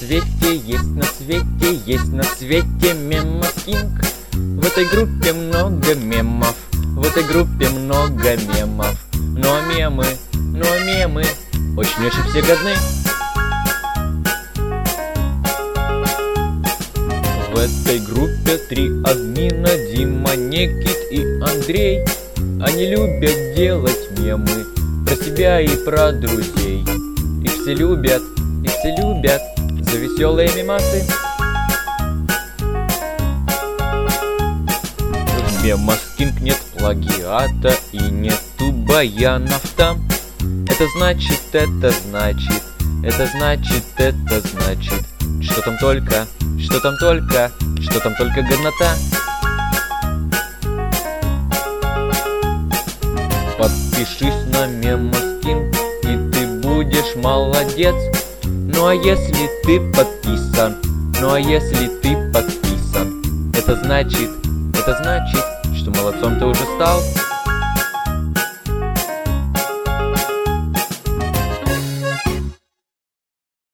есть на свете Мемоскинг. В этой группе много мемов, в этой группе много мемов. Но мемы очень-очень все годны. В этой группе 3 админа: Дима, Никит и Андрей. Они любят делать мемы про себя и про друзей. Их все любят за веселые мемасы. В Мемоскинг нет плагиата и нету баянов там. Это значит, что там только годнота. Подпишись на Мемоскинг, и ты будешь молодец. Ну а если ты подписан, это значит, что молодцом ты уже стал.